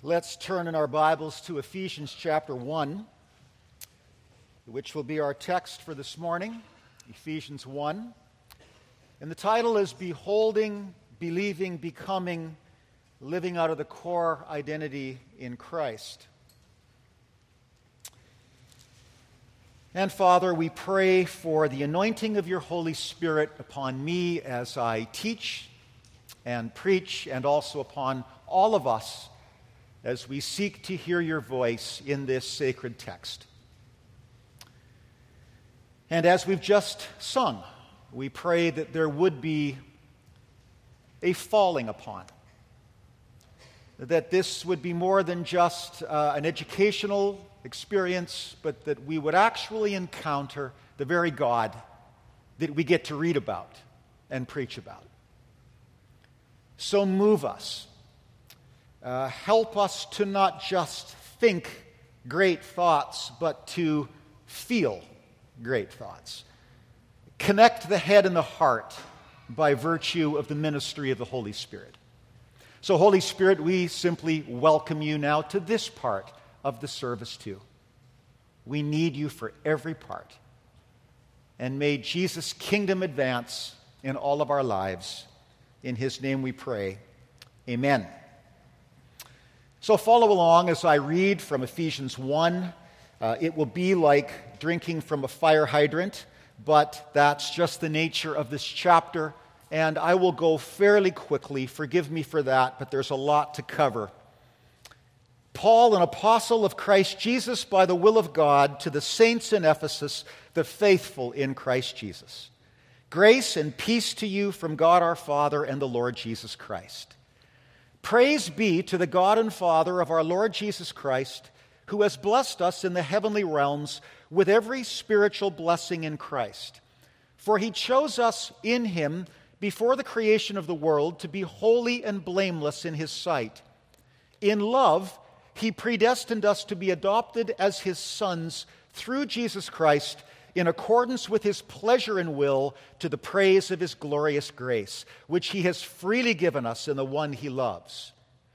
Let's turn in our Bibles to Ephesians chapter 1, which will be our text for this morning, Ephesians 1. And the title is Beholding, Believing, Becoming, Living Out of the Core Identity in Christ. And Father, we pray for the anointing of your Holy Spirit upon me as I teach and preach, and also upon all of us as we seek to hear your voice in this sacred text. And as we've just sung, we pray that there would be a falling upon, that this would be more than just an educational experience, but that we would actually encounter the very God that we get to read about and preach about. So move us. Help us to not just think great thoughts, but to feel great thoughts. Connect the head and the heart by virtue of the ministry of the Holy Spirit. So, Holy Spirit, we simply welcome you now to this part of the service too. We need you for every part. And may Jesus' kingdom advance in all of our lives. In his name we pray. Amen. So follow along as I read from Ephesians 1. It will be like drinking from a fire hydrant, but that's just the nature of this chapter, and I will go fairly quickly. Forgive me for that, but there's a lot to cover. Paul, an apostle of Christ Jesus by the will of God, to the saints in Ephesus, the faithful in Christ Jesus. Grace and peace to you from God our Father and the Lord Jesus Christ. Praise be to the God and Father of our Lord Jesus Christ, who has blessed us in the heavenly realms with every spiritual blessing in Christ. For he chose us in him before the creation of the world to be holy and blameless in his sight. In love, he predestined us to be adopted as his sons through Jesus Christ, in accordance with his pleasure and will, to the praise of his glorious grace, which he has freely given us in the one he loves.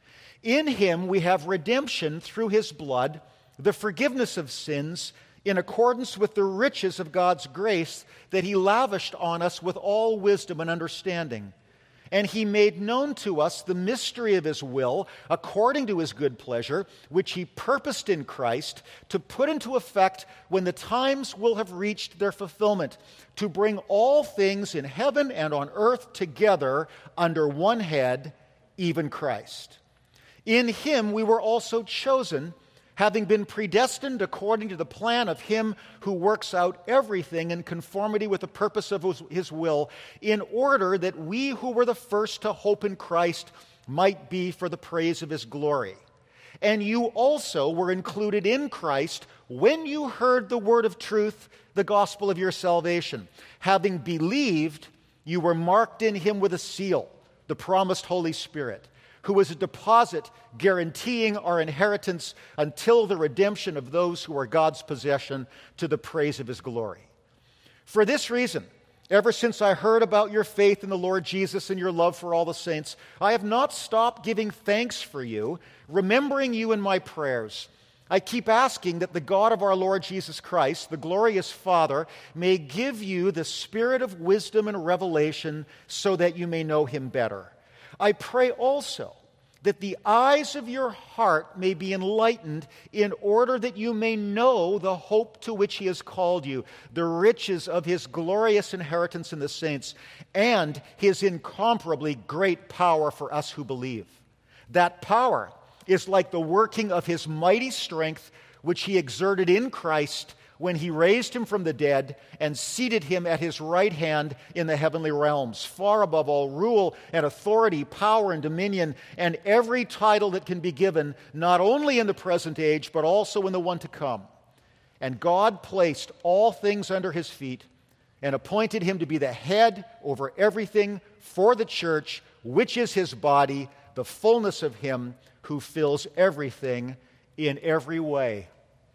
In him we have redemption through his blood, the forgiveness of sins, in accordance with the riches of God's grace that he lavished on us with all wisdom and understanding. And he made known to us the mystery of his will, according to his good pleasure, which he purposed in Christ to put into effect when the times will have reached their fulfillment, to bring all things in heaven and on earth together under one head, even Christ. In him we were also chosen, having been predestined according to the plan of him who works out everything in conformity with the purpose of his will, in order that we who were the first to hope in Christ might be for the praise of his glory. And you also were included in Christ when you heard the word of truth, the gospel of your salvation. Having believed, you were marked in him with a seal, the promised Holy Spirit, who is a deposit guaranteeing our inheritance until the redemption of those who are God's possession, to the praise of his glory. For this reason, ever since I heard about your faith in the Lord Jesus and your love for all the saints, I have not stopped giving thanks for you, remembering you in my prayers. I keep asking that the God of our Lord Jesus Christ, the glorious Father, may give you the spirit of wisdom and revelation so that you may know him better. I pray also that the eyes of your heart may be enlightened, in order that you may know the hope to which he has called you, the riches of his glorious inheritance in the saints, and his incomparably great power for us who believe. That power is like the working of his mighty strength, which he exerted in Christ when he raised him from the dead and seated him at his right hand in the heavenly realms, far above all rule and authority, power and dominion, and every title that can be given, not only in the present age, but also in the one to come. And God placed all things under his feet and appointed him to be the head over everything for the church, which is his body, the fullness of him who fills everything in every way.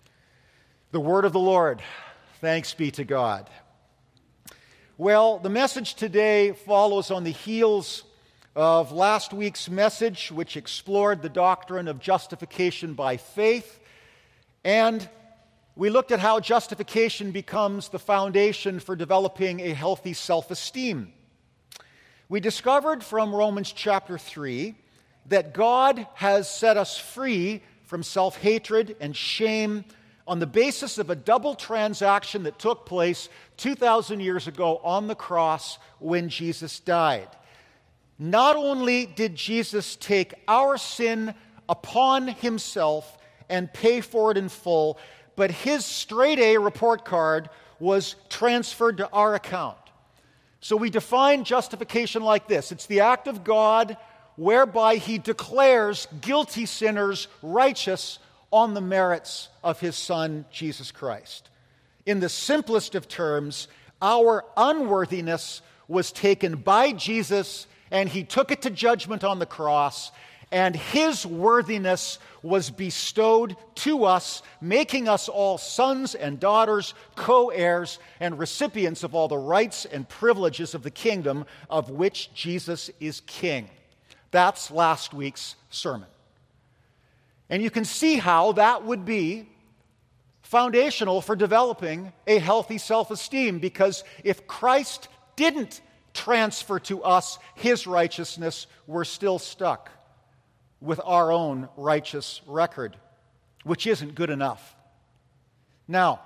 The word of the Lord. Thanks be to God. Well, the message today follows on the heels of last week's message, which explored the doctrine of justification by faith. And we looked at how justification becomes the foundation for developing a healthy self-esteem. We discovered from Romans chapter 3 that God has set us free from self-hatred and shame on the basis of a double transaction that took place 2,000 years ago on the cross when Jesus died. Not only did Jesus take our sin upon himself and pay for it in full, but his straight-A report card was transferred to our account. So we define justification like this. It's the act of God whereby he declares guilty sinners righteous on the merits of his Son, Jesus Christ. In the simplest of terms, our unworthiness was taken by Jesus, and he took it to judgment on the cross, and his worthiness was bestowed to us, making us all sons and daughters, co-heirs, and recipients of all the rights and privileges of the kingdom of which Jesus is king. That's last week's sermon. And you can see how that would be foundational for developing a healthy self-esteem, because if Christ didn't transfer to us his righteousness, we're still stuck with our own righteous record, which isn't good enough. Now,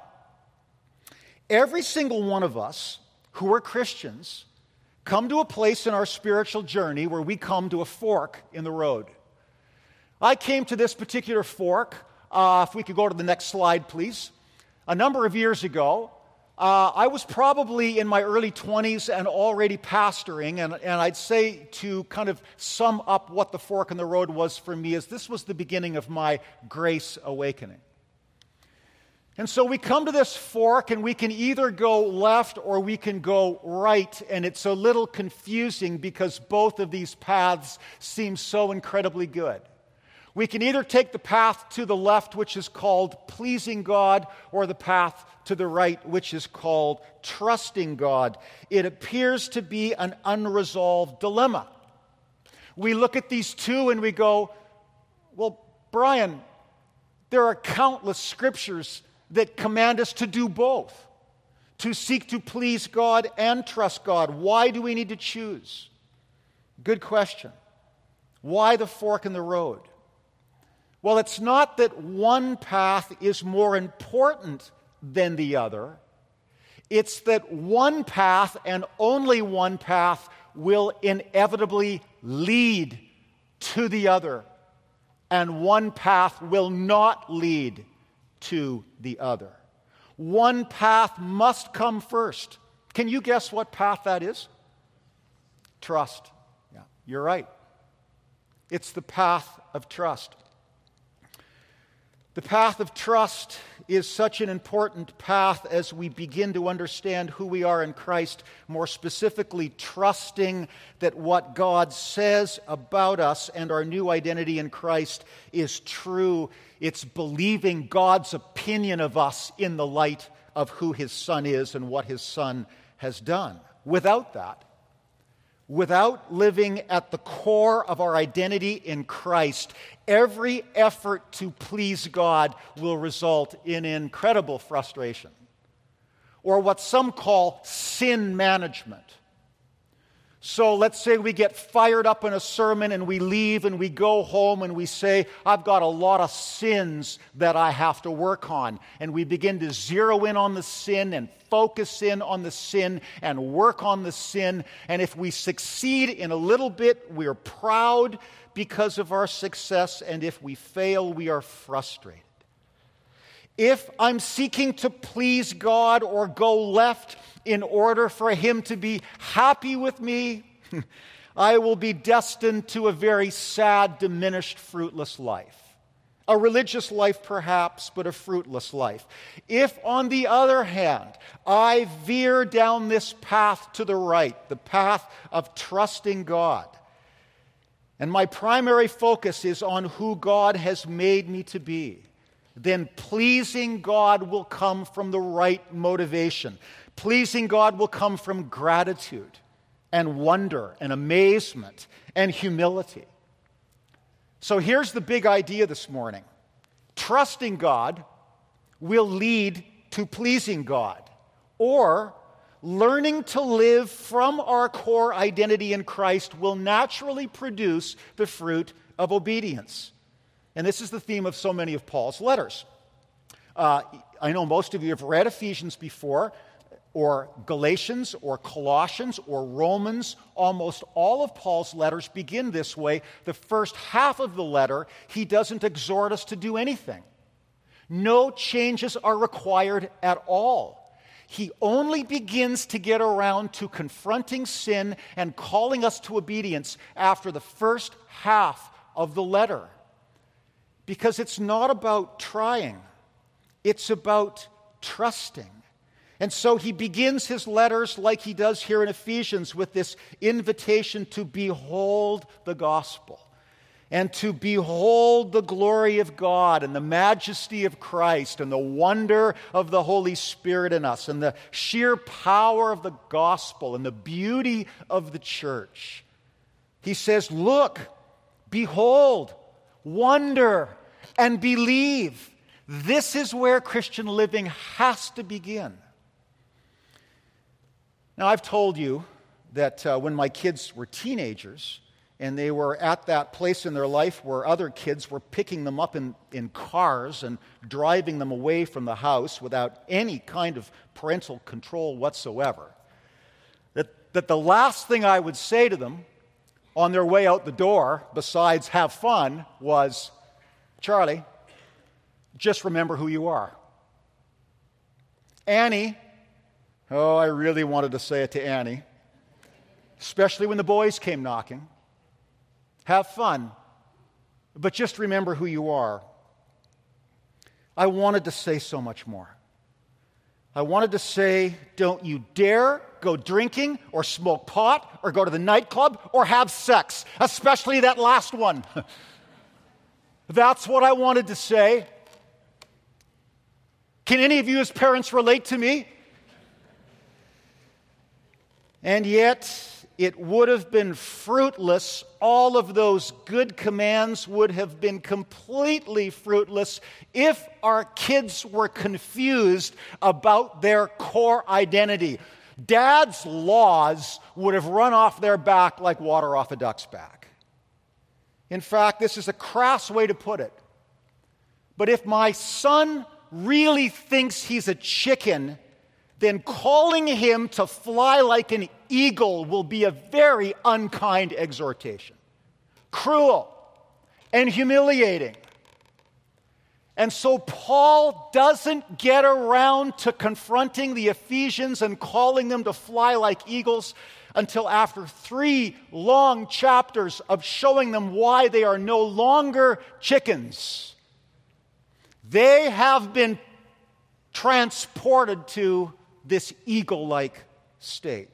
every single one of us who are Christians come to a place in our spiritual journey where we come to a fork in the road. I came to this particular fork, if we could go to the next slide, please. A number of years ago, I was probably in my early 20s and already pastoring, and I'd say to kind of sum up what the fork in the road was for me is this was the beginning of my grace awakening. And so we come to this fork, and we can either go left or we can go right, and it's a little confusing because both of these paths seem so incredibly good. We can either take the path to the left, which is called pleasing God, or the path to the right, which is called trusting God. It appears to be an unresolved dilemma. We look at these two and we go, well, Brian, there are countless scriptures that command us to do both, to seek to please God and trust God. Why do we need to choose? Good question. Why the fork in the road? Well, it's not that one path is more important than the other. It's that one path and only one path will inevitably lead to the other, and one path will not lead to the other. One path must come first. Can you guess what path that is? Trust. Yeah, you're right. It's the path of trust. The path of trust is such an important path as we begin to understand who we are in Christ, more specifically trusting that what God says about us and our new identity in Christ is true. It's believing God's opinion of us in the light of who his Son is and what his Son has done. Without that, without living at the core of our identity in Christ, every effort to please God will result in incredible frustration, or what some call sin management. So let's say we get fired up in a sermon and we leave and we go home and we say, I've got a lot of sins that I have to work on. And we begin to zero in on the sin and focus in on the sin and work on the sin. And if we succeed in a little bit, we're proud because of our success. And if we fail, we are frustrated. If I'm seeking to please God or go left in order for him to be happy with me, I will be destined to a very sad, diminished, fruitless life. A religious life perhaps, but a fruitless life. If, on the other hand, I veer down this path to the right, the path of trusting God, and my primary focus is on who God has made me to be, then pleasing God will come from the right motivation. Pleasing God will come from gratitude and wonder and amazement and humility. So here's the big idea this morning. Trusting God will lead to pleasing God, or learning to live from our core identity in Christ will naturally produce the fruit of obedience. And this is the theme of so many of Paul's letters. I know most of you have read Ephesians before, or Galatians, or Colossians, or Romans. Almost all of Paul's letters begin this way. The first half of the letter, he doesn't exhort us to do anything. No changes are required at all. He only begins to get around to confronting sin and calling us to obedience after the first half of the letter. Because it's not about trying. It's about trusting. And so he begins his letters like he does here in Ephesians with this invitation to behold the gospel and to behold the glory of God and the majesty of Christ and the wonder of the Holy Spirit in us and the sheer power of the gospel and the beauty of the church. He says, look, behold, wonder, and believe. This is where Christian living has to begin. Now, I've told you that when my kids were teenagers and they were at that place in their life where other kids were picking them up in cars and driving them away from the house without any kind of parental control whatsoever, that the last thing I would say to them on their way out the door, besides have fun, was, Charlie, just remember who you are. Annie, oh, I really wanted to say it to Annie, especially when the boys came knocking. Have fun, but just remember who you are. I wanted to say so much more. I wanted to say, don't you dare go drinking or smoke pot or go to the nightclub or have sex, especially that last one. That's what I wanted to say. Can any of you as parents relate to me? And yet, it would have been fruitless. All of those good commands would have been completely fruitless if our kids were confused about their core identity. Dad's laws would have run off their back like water off a duck's back. In fact, this is a crass way to put it. But if my son really thinks he's a chicken, then calling him to fly like an eagle will be a very unkind exhortation. Cruel and humiliating. And so Paul doesn't get around to confronting the Ephesians and calling them to fly like eagles until after 3 long chapters of showing them why they are no longer chickens. They have been transported to this eagle-like state.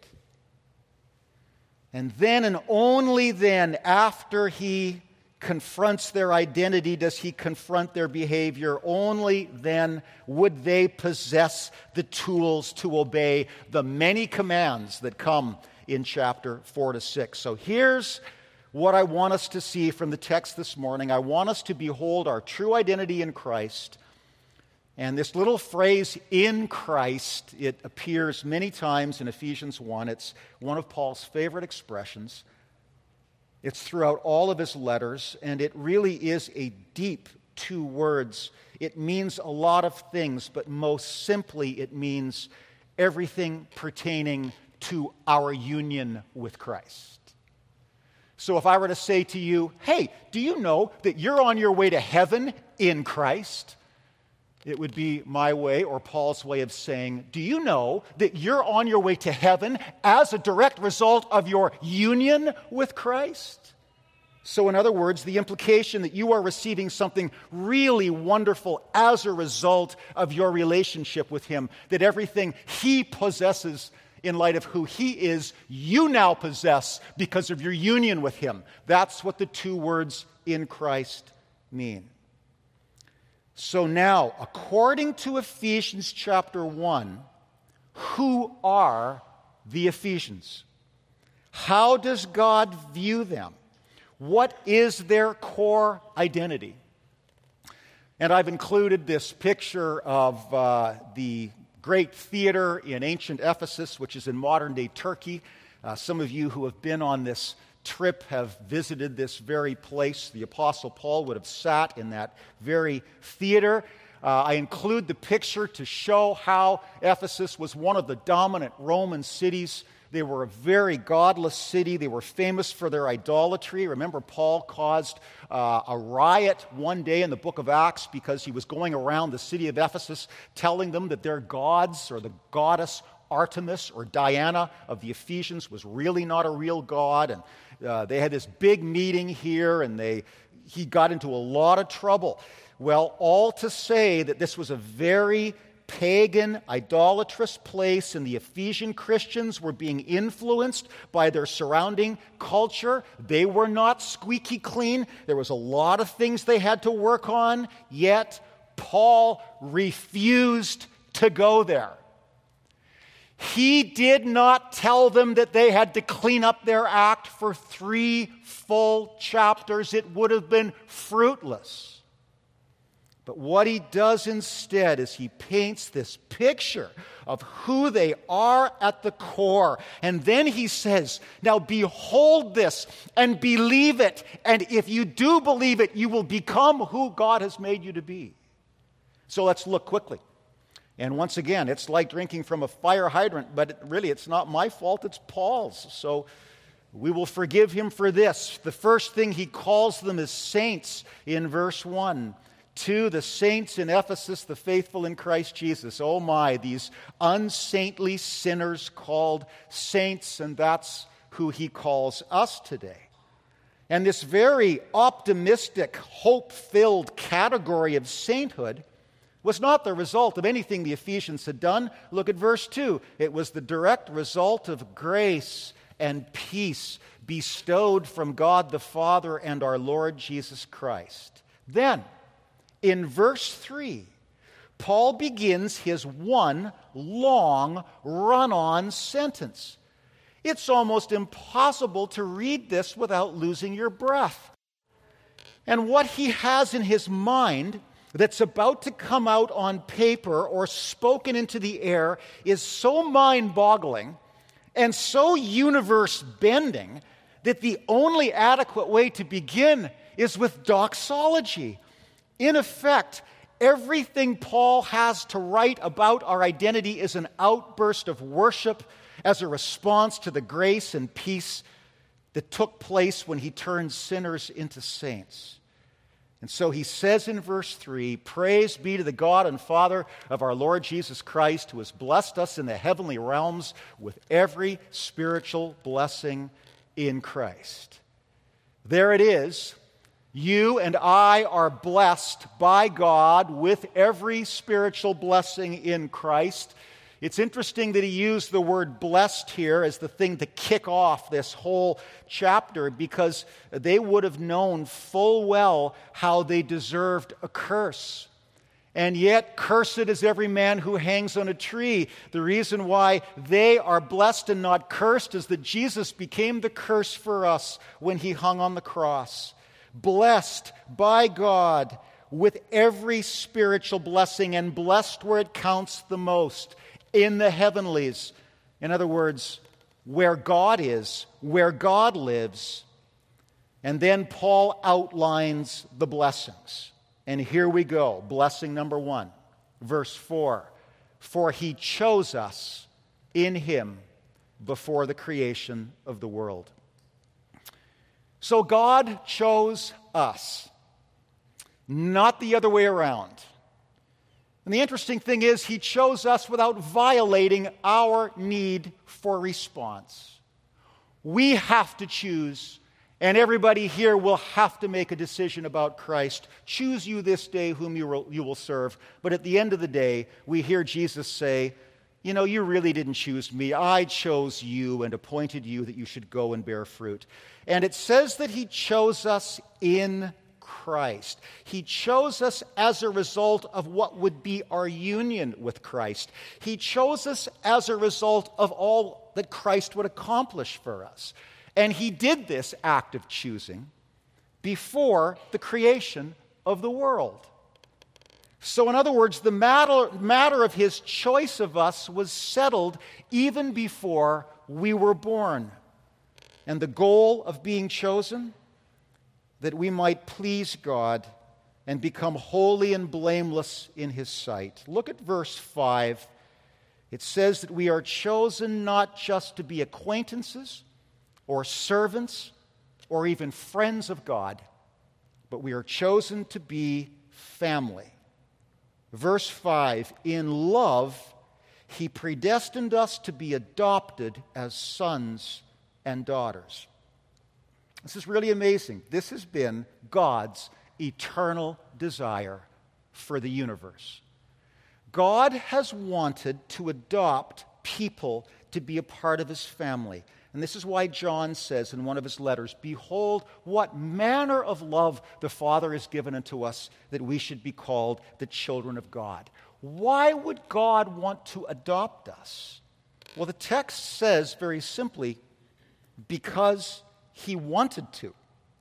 And then and only then, after he confronts their identity, does he confront their behavior. Only then would they possess the tools to obey the many commands that come in chapter 4 to 6. So here's what I want us to see from the text this morning. I want us to behold our true identity in Christ. And this little phrase, in Christ, it appears many times in Ephesians 1. It's one of Paul's favorite expressions. It's throughout all of his letters, and it really is a deep 2 words. It means a lot of things, but most simply it means everything pertaining to our union with Christ. So if I were to say to you, hey, do you know that you're on your way to heaven in Christ? It would be my way or Paul's way of saying, do you know that you're on your way to heaven as a direct result of your union with Christ? So in other words, the implication that you are receiving something really wonderful as a result of your relationship with Him, that everything He possesses in light of who He is, you now possess because of your union with Him. That's what the 2 words in Christ mean. So now, according to Ephesians chapter 1, who are the Ephesians? How does God view them? What is their core identity? And I've included this picture of the great theater in ancient Ephesus, which is in modern-day Turkey. Some of you who have been on this trip have visited this very place. The Apostle Paul would have sat in that very theater. I include the picture to show how Ephesus was one of the dominant Roman cities. They were a very godless city. They were famous for their idolatry. Remember, Paul caused a riot one day in the book of Acts because he was going around the city of Ephesus telling them that their gods, or the goddess Artemis or Diana of the Ephesians, was really not a real god. And they had this big meeting here, and he got into a lot of trouble. Well, all to say that this was a very pagan, idolatrous place, and the Ephesian Christians were being influenced by their surrounding culture. They were not squeaky clean. There was a lot of things they had to work on, yet Paul refused to go there. He did not tell them that they had to clean up their act for 3 full chapters. It would have been fruitless. But what he does instead is he paints this picture of who they are at the core. And then he says, now behold this and believe it. And if you do believe it, you will become who God has made you to be. So let's look quickly. And once again, it's like drinking from a fire hydrant, but really it's not my fault, it's Paul's. So we will forgive him for this. The first thing he calls them is saints in verse 1. To the saints in Ephesus, the faithful in Christ Jesus. Oh my, these unsaintly sinners called saints, and that's who he calls us today. And this very optimistic, hope-filled category of sainthood was not the result of anything the Ephesians had done. Look at verse 2. It was the direct result of grace and peace bestowed from God the Father and our Lord Jesus Christ. Then, in verse 3, Paul begins his one long run-on sentence. It's almost impossible to read this without losing your breath. And what he has in his mind that's about to come out on paper or spoken into the air is so mind-boggling and so universe-bending that the only adequate way to begin is with doxology. In effect, everything Paul has to write about our identity is an outburst of worship as a response to the grace and peace that took place when he turned sinners into saints. And so he says in verse 3, praise be to the God and Father of our Lord Jesus Christ, who has blessed us in the heavenly realms with every spiritual blessing in Christ. There it is. You and I are blessed by God with every spiritual blessing in Christ. It's interesting that he used the word blessed here as the thing to kick off this whole chapter, because they would have known full well how they deserved a curse. And yet, cursed is every man who hangs on a tree. The reason why they are blessed and not cursed is that Jesus became the curse for us when he hung on the cross. Blessed by God with every spiritual blessing, and blessed where it counts the most, in the heavenlies. In other words, where God is, where God lives. And then Paul outlines the blessings. And here we go. Blessing number 1, verse 4. For he chose us in him before the creation of the world. So God chose us, not the other way around. And the interesting thing is, he chose us without violating our need for response. We have to choose, and everybody here will have to make a decision about Christ. Choose you this day whom you will serve. But at the end of the day, we hear Jesus say, you know, you really didn't choose me. I chose you and appointed you that you should go and bear fruit. And it says that he chose us in Christ. He chose us as a result of what would be our union with Christ. He chose us as a result of all that Christ would accomplish for us. And he did this act of choosing before the creation of the world. So in other words, the matter of his choice of us was settled even before we were born. And the goal of being chosen, that we might please God and become holy and blameless in his sight. Look at verse 5. It says that we are chosen not just to be acquaintances or servants or even friends of God, but we are chosen to be family. Verse 5, in love, he predestined us to be adopted as sons and daughters. This is really amazing. This has been God's eternal desire for the universe. God has wanted to adopt people to be a part of his family. And this is why John says in one of his letters, "Behold, what manner of love the Father has given unto us, that we should be called the children of God." Why would God want to adopt us? Well, the text says very simply, because he wanted to.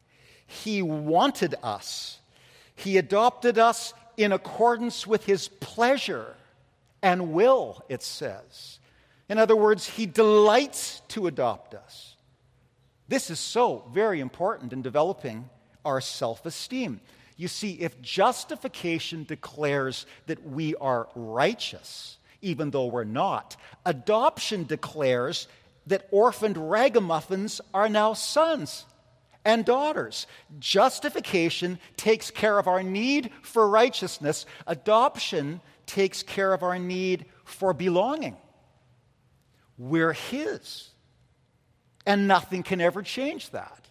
He wanted us. He adopted us in accordance with his pleasure and will, it says. In other words, he delights to adopt us. This is so very important in developing our self-esteem. You see, if justification declares that we are righteous, even though we're not, adoption declares that orphaned ragamuffins are now sons and daughters. Justification takes care of our need for righteousness. Adoption takes care of our need for belonging. We're his, and nothing can ever change that.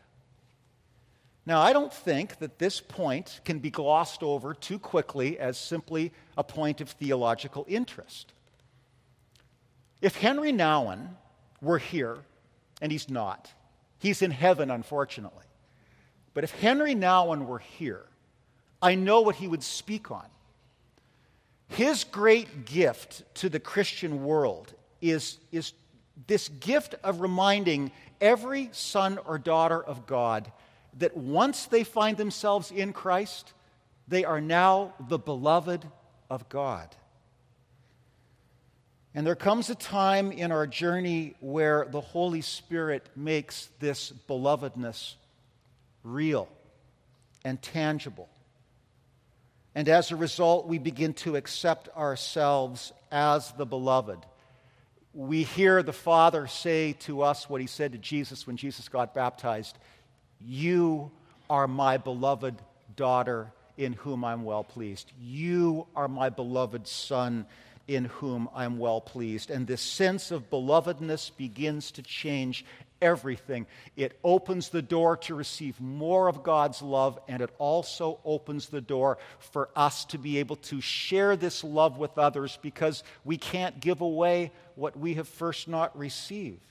Now, I don't think that this point can be glossed over too quickly as simply a point of theological interest. If Henry Nouwen were here, and he's not, he's in heaven, unfortunately. But if Henry Nouwen were here, I know what he would speak on. His great gift to the Christian world is this gift of reminding every son or daughter of God that once they find themselves in Christ, they are now the beloved of God. And there comes a time in our journey where the Holy Spirit makes this belovedness real and tangible. And as a result, we begin to accept ourselves as the beloved. We hear the Father say to us what he said to Jesus when Jesus got baptized, "You are my beloved daughter in whom I'm well pleased. You are my beloved son in whom I'm well pleased." And this sense of belovedness begins to change everything. It opens the door to receive more of God's love, and it also opens the door for us to be able to share this love with others, because we can't give away what we have first not received.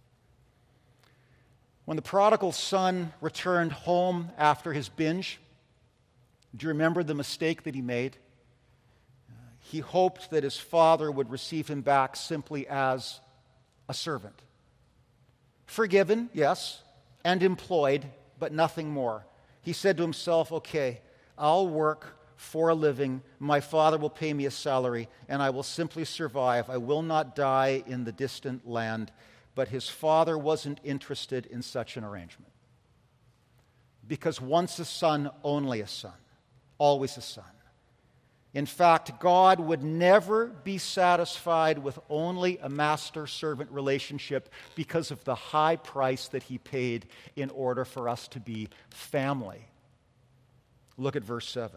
When the prodigal son returned home after his binge, do you remember the mistake that he made? He hoped that his father would receive him back simply as a servant. Forgiven, yes, and employed, but nothing more. He said to himself, "Okay, I'll work for a living. My father will pay me a salary, and I will simply survive. I will not die in the distant land." But his father wasn't interested in such an arrangement. Because once a son, only a son. Always a son. In fact, God would never be satisfied with only a master-servant relationship because of the high price that he paid in order for us to be family. Look at verse 7.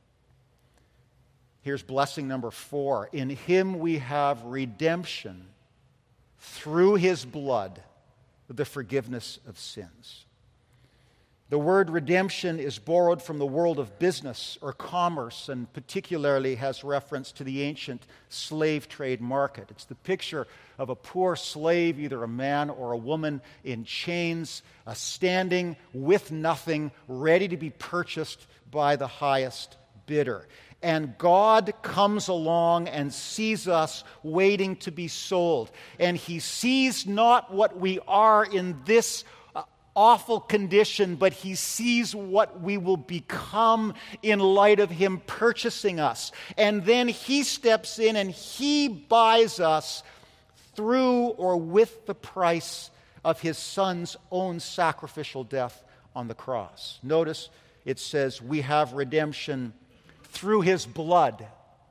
Here's blessing number 4. In him we have redemption through his blood, the forgiveness of sins. The word redemption is borrowed from the world of business or commerce, and particularly has reference to the ancient slave trade market. It's the picture of a poor slave, either a man or a woman, in chains, standing with nothing, ready to be purchased by the highest bidder. And God comes along and sees us waiting to be sold. And He sees not what we are in this awful condition, but He sees what we will become in light of Him purchasing us. And then He steps in and He buys us through or with the price of His Son's own sacrificial death on the cross. Notice it says we have redemption through His blood.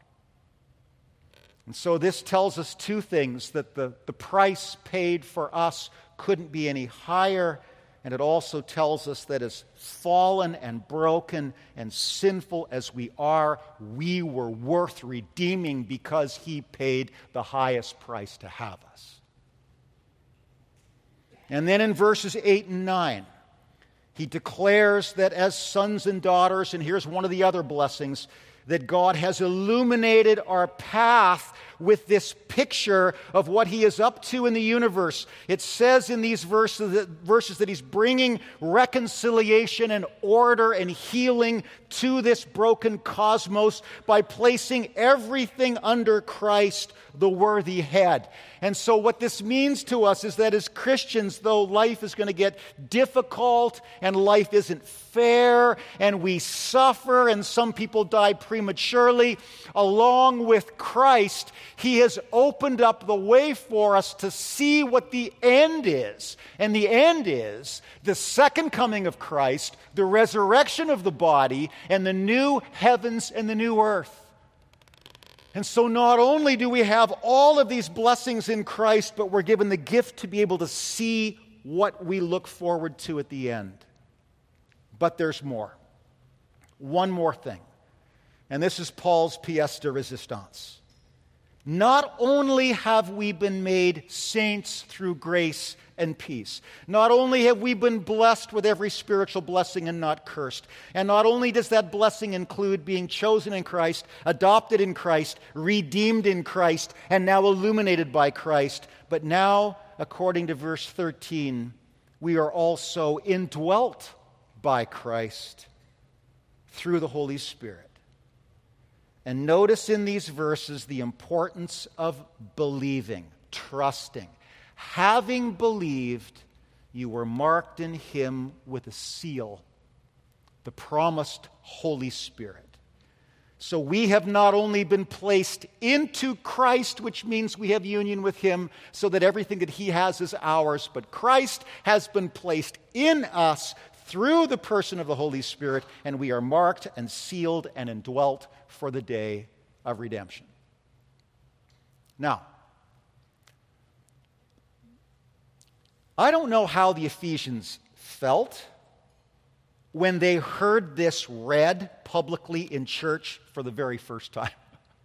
And so this tells us two things: that the price paid for us couldn't be any higher. And it also tells us that as fallen and broken and sinful as we are, we were worth redeeming because He paid the highest price to have us. And then in verses 8 and 9, He declares that as sons and daughters, and here's one of the other blessings, that God has illuminated our path with this picture of what He is up to in the universe. It says in these verses that He's bringing reconciliation and order and healing to this broken cosmos by placing everything under Christ, the worthy head. And so what this means to us is that as Christians, though life is going to get difficult and life isn't fair and we suffer and some people die prematurely, along with Christ, He has opened up the way for us to see what the end is. And the end is the second coming of Christ, the resurrection of the body, and the new heavens and the new earth. And so not only do we have all of these blessings in Christ, but we're given the gift to be able to see what we look forward to at the end. But there's more. One more thing. And this is Paul's pièce de résistance. Not only have we been made saints through grace and peace, not only have we been blessed with every spiritual blessing and not cursed, and not only does that blessing include being chosen in Christ, adopted in Christ, redeemed in Christ, and now illuminated by Christ, but now, according to verse 13, we are also indwelt by Christ through the Holy Spirit. And notice in these verses the importance of believing, trusting. Having believed, you were marked in Him with a seal, the promised Holy Spirit. So we have not only been placed into Christ, which means we have union with Him, so that everything that He has is ours, but Christ has been placed in us through the person of the Holy Spirit, and we are marked and sealed and indwelt for the day of redemption. Now, I don't know how the Ephesians felt when they heard this read publicly in church for the very first time.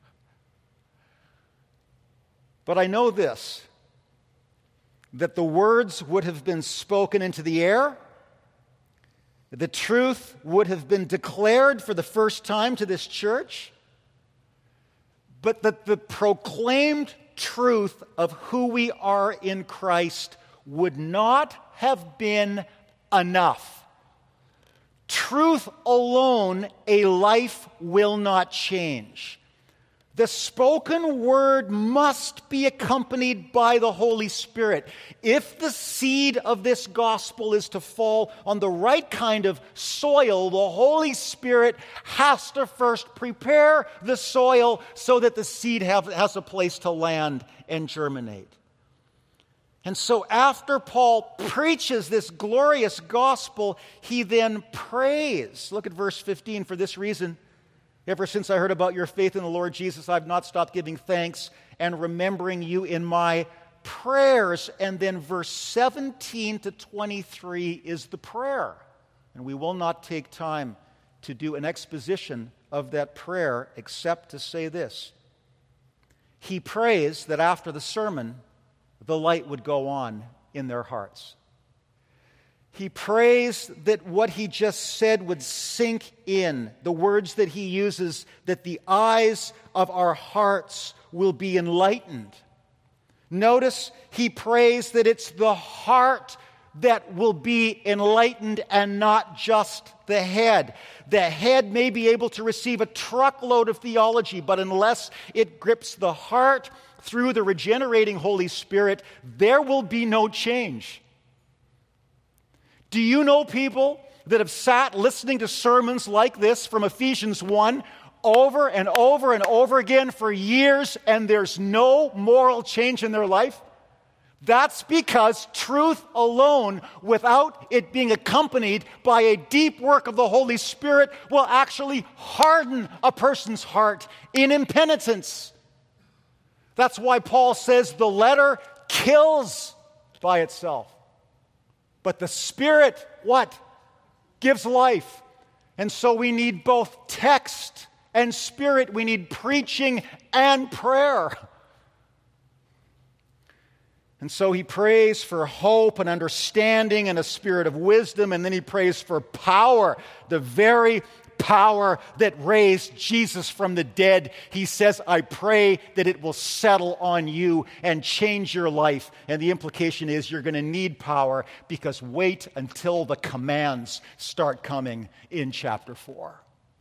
But I know this, that the words would have been spoken into the air, the truth would have been declared for the first time to this church, but that the proclaimed truth of who we are in Christ would not have been enough. Truth alone, a life will not change. The spoken word must be accompanied by the Holy Spirit. If the seed of this gospel is to fall on the right kind of soil, the Holy Spirit has to first prepare the soil so that the seed has a place to land and germinate. And so after Paul preaches this glorious gospel, he then prays. Look at verse 15. For this reason, ever since I heard about your faith in the Lord Jesus, I've not stopped giving thanks and remembering you in my prayers. And then verse 17 to 23 is the prayer. And we will not take time to do an exposition of that prayer except to say this. He prays that after the sermon, the light would go on in their hearts. He prays that what he just said would sink in. The words that he uses, that the eyes of our hearts will be enlightened. Notice he prays that it's the heart that will be enlightened and not just the head. The head may be able to receive a truckload of theology, but unless it grips the heart through the regenerating Holy Spirit, there will be no change. Do you know people that have sat listening to sermons like this from Ephesians 1 over and over and over again for years, and there's no moral change in their life? That's because truth alone, without it being accompanied by a deep work of the Holy Spirit, will actually harden a person's heart in impenitence. That's why Paul says the letter kills by itself. But the Spirit, what? Gives life. And so we need both text and Spirit. We need preaching and prayer. And so he prays for hope and understanding and a spirit of wisdom, and then he prays for power, the very power that raised Jesus from the dead. He says, I pray that it will settle on you and change your life. And the implication is you're going to need power, because wait until the commands start coming in chapter 4.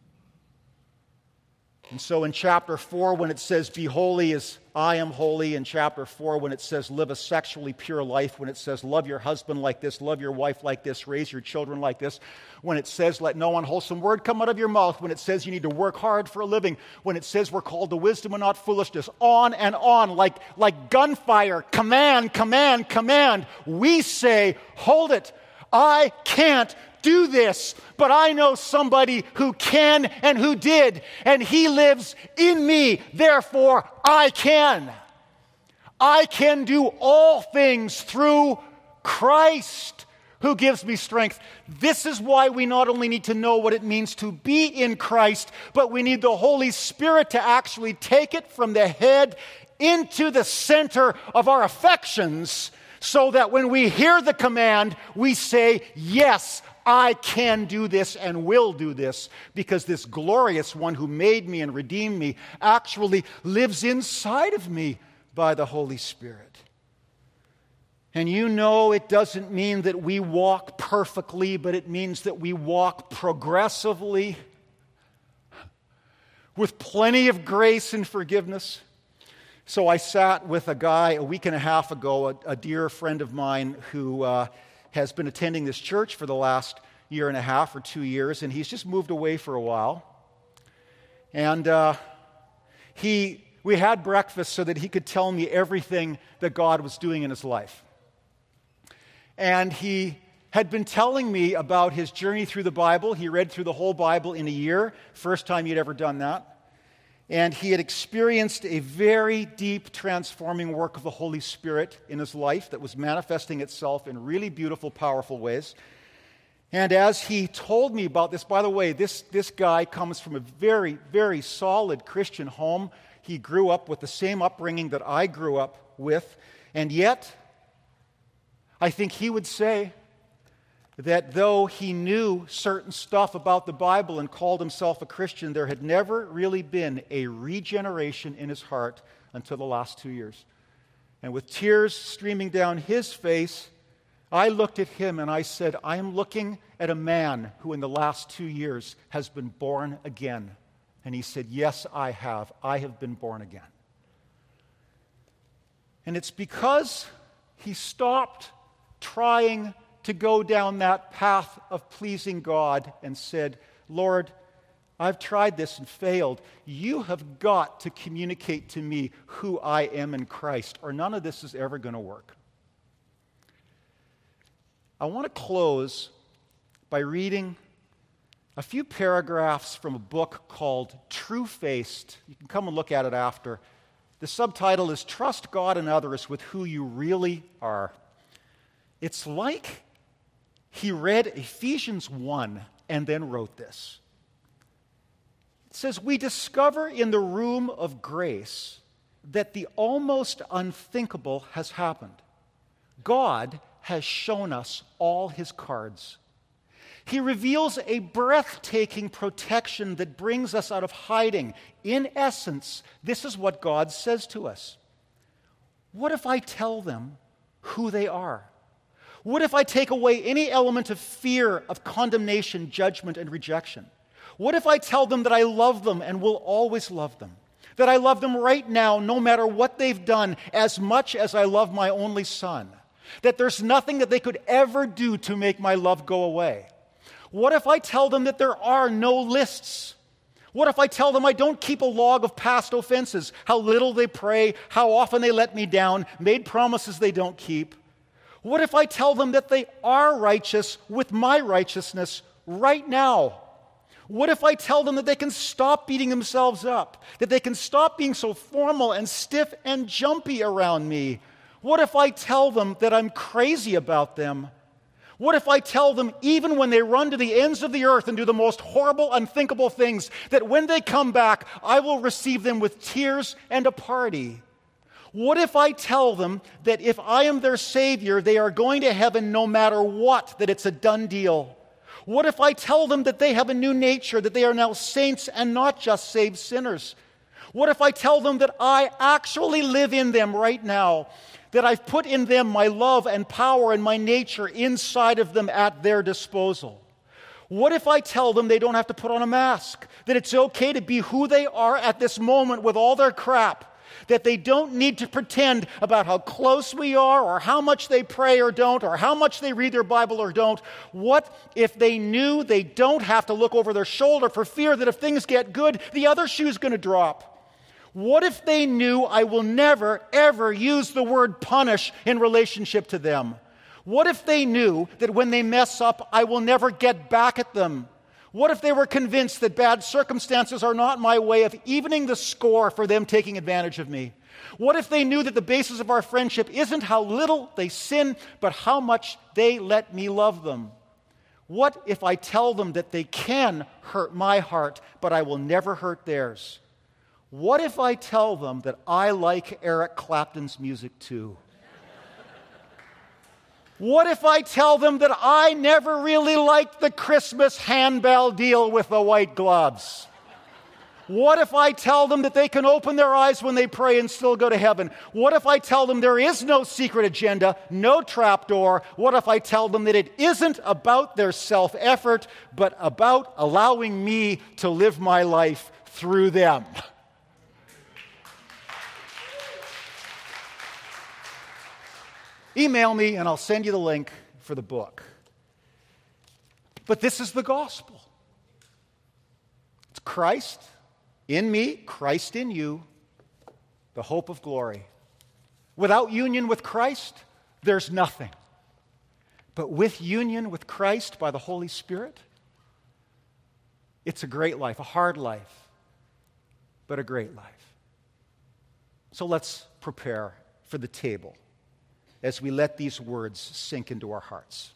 And so in chapter 4, when it says, be holy as I am holy, in chapter 4, when it says, live a sexually pure life, when it says, love your husband like this, love your wife like this, raise your children like this, when it says, let no unwholesome word come out of your mouth, when it says you need to work hard for a living, when it says we're called to wisdom and not foolishness, on and on, like gunfire, command, command, command, we say, hold it, I can't do this, but I know somebody who can and who did, and he lives in me, therefore I can. I can do all things through Christ who gives me strength. This is why we not only need to know what it means to be in Christ, but we need the Holy Spirit to actually take it from the head into the center of our affections, so that when we hear the command, we say, yes, I can do this and will do this, because this glorious one who made me and redeemed me actually lives inside of me by the Holy Spirit. And you know it doesn't mean that we walk perfectly, but it means that we walk progressively with plenty of grace and forgiveness. So I sat with a guy a week and a half ago, a dear friend of mine who has been attending this church for the last year and a half or 2 years, and he's just moved away for a while. And we had breakfast so that he could tell me everything that God was doing in his life. And he had been telling me about his journey through the Bible. He read through the whole Bible in a year, first time he'd ever done that. And he had experienced a very deep transforming work of the Holy Spirit in his life that was manifesting itself in really beautiful, powerful ways. And as he told me about this, by the way, this guy comes from a very, very solid Christian home. He grew up with the same upbringing that I grew up with. And yet, I think he would say that though he knew certain stuff about the Bible and called himself a Christian, there had never really been a regeneration in his heart until the last 2 years. And with tears streaming down his face, I looked at him and I said, I am looking at a man who in the last 2 years has been born again. And he said, yes, I have. I have been born again. And it's because he stopped trying to go down that path of pleasing God and said, Lord, I've tried this and failed. You have got to communicate to me who I am in Christ, or none of this is ever going to work. I want to close by reading a few paragraphs from a book called True-Faced. You can come and look at it after. The subtitle is Trust God and Others with Who You Really Are. It's like he read Ephesians 1 and then wrote this. It says, we discover in the room of grace that the almost unthinkable has happened. God has shown us all his cards. He reveals a breathtaking protection that brings us out of hiding. In essence, this is what God says to us. What if I tell them who they are? What if I take away any element of fear, of condemnation, judgment, and rejection? What if I tell them that I love them and will always love them? That I love them right now, no matter what they've done, as much as I love my only son? That there's nothing that they could ever do to make my love go away? What if I tell them that there are no lists? What if I tell them I don't keep a log of past offenses, how little they pray, how often they let me down, made promises they don't keep? What if I tell them that they are righteous with my righteousness right now? What if I tell them that they can stop beating themselves up, that they can stop being so formal and stiff and jumpy around me? What if I tell them that I'm crazy about them? What if I tell them, even when they run to the ends of the earth and do the most horrible, unthinkable things, that when they come back, I will receive them with tears and a party? What if I tell them that if I am their Savior, they are going to heaven no matter what, that it's a done deal? What if I tell them that they have a new nature, that they are now saints and not just saved sinners? What if I tell them that I actually live in them right now, that I've put in them my love and power and my nature inside of them at their disposal? What if I tell them they don't have to put on a mask, that it's okay to be who they are at this moment with all their crap, that they don't need to pretend about how close we are or how much they pray or don't or how much they read their Bible or don't? What if they knew they don't have to look over their shoulder for fear that if things get good, the other shoe's going to drop? What if they knew I will never, ever use the word punish in relationship to them? What if they knew that when they mess up, I will never get back at them? What if they were convinced that bad circumstances are not my way of evening the score for them taking advantage of me? What if they knew that the basis of our friendship isn't how little they sin, but how much they let me love them? What if I tell them that they can hurt my heart, but I will never hurt theirs? What if I tell them that I like Eric Clapton's music too? What if I tell them that I never really liked the Christmas handbell deal with the white gloves? What if I tell them that they can open their eyes when they pray and still go to heaven? What if I tell them there is no secret agenda, no trapdoor? What if I tell them that it isn't about their self-effort, but about allowing me to live my life through them? Email me and I'll send you the link for the book. But this is the gospel. It's Christ in me, Christ in you, the hope of glory. Without union with Christ, there's nothing. But with union with Christ by the Holy Spirit, it's a great life, a hard life, but a great life. So let's prepare for the table as we let these words sink into our hearts.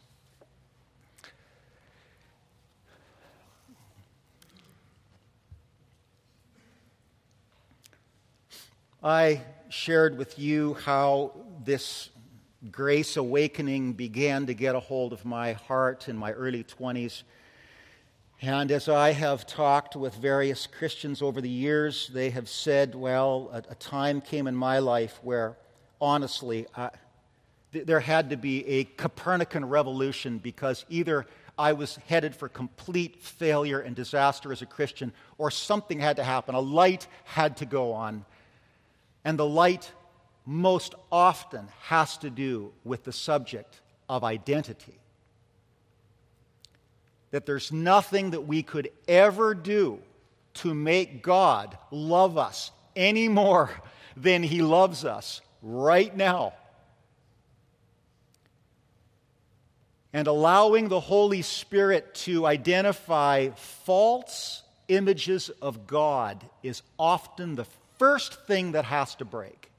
I shared with you how this grace awakening began to get a hold of my heart in my early 20s. And as I have talked with various Christians over the years, they have said, well, a time came in my life where, honestly, there had to be a Copernican revolution, because either I was headed for complete failure and disaster as a Christian, or something had to happen. A light had to go on. And the light most often has to do with the subject of identity. That there's nothing that we could ever do to make God love us any more than He loves us right now. And allowing the Holy Spirit to identify false images of God is often the first thing that has to break.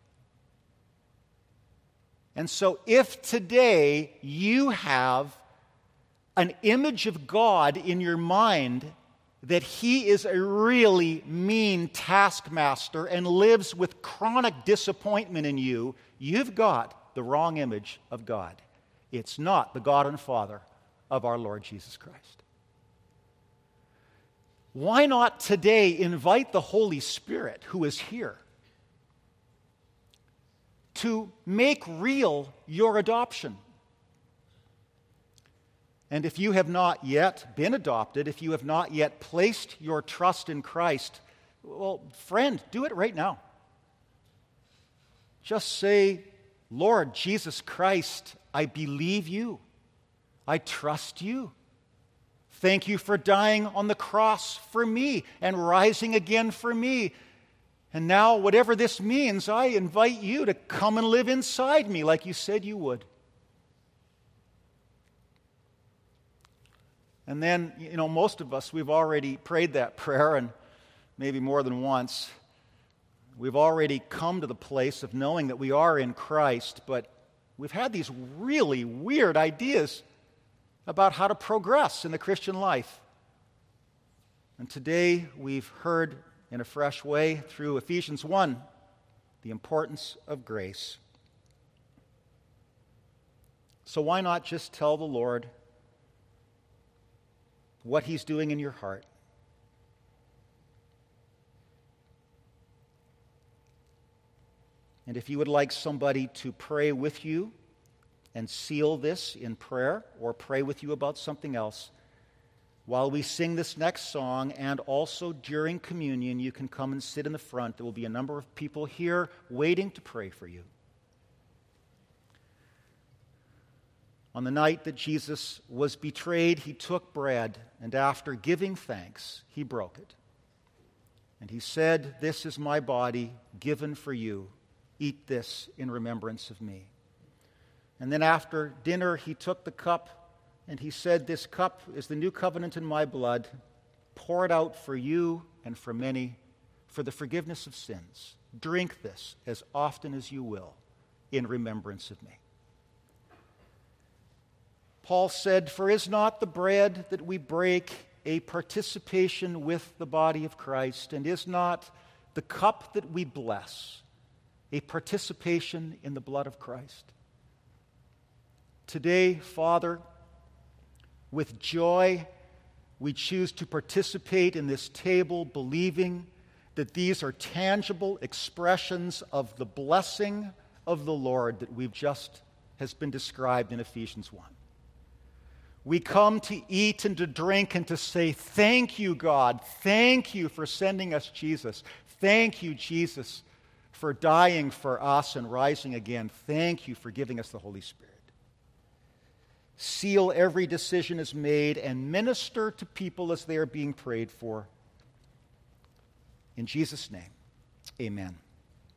And so if today you have an image of God in your mind that He is a really mean taskmaster and lives with chronic disappointment in you, you've got the wrong image of God. It's not the God and Father of our Lord Jesus Christ. Why not today invite the Holy Spirit who is here to make real your adoption? And if you have not yet been adopted, if you have not yet placed your trust in Christ, well, friend, do it right now. Just say, Lord Jesus Christ, I believe you. I trust you. Thank you for dying on the cross for me and rising again for me. And now, whatever this means, I invite you to come and live inside me like you said you would. And then, most of us, we've already prayed that prayer, and maybe more than once. We've already come to the place of knowing that we are in Christ, but we've had these really weird ideas about how to progress in the Christian life. And today we've heard in a fresh way through Ephesians 1 the importance of grace. So why not just tell the Lord what He's doing in your heart? And if you would like somebody to pray with you and seal this in prayer, or pray with you about something else, while we sing this next song and also during communion, you can come and sit in the front. There will be a number of people here waiting to pray for you. On the night that Jesus was betrayed, He took bread, and after giving thanks, He broke it. And He said, "This is my body given for you. Eat this in remembrance of me." And then after dinner, He took the cup, and He said, "This cup is the new covenant in my blood, poured out for you and for many for the forgiveness of sins. Drink this as often as you will in remembrance of me." Paul said, "For is not the bread that we break a participation with the body of Christ, and is not the cup that we bless a participation in the blood of Christ?" Today, Father, with joy, we choose to participate in this table, believing that these are tangible expressions of the blessing of the Lord that has been described in Ephesians 1. We come to eat and to drink and to say, "Thank you, God. Thank you for sending us Jesus. Thank you, Jesus, for dying for us and rising again. Thank you for giving us the Holy Spirit." Seal every decision is made and minister to people as they are being prayed for. In Jesus' name, amen.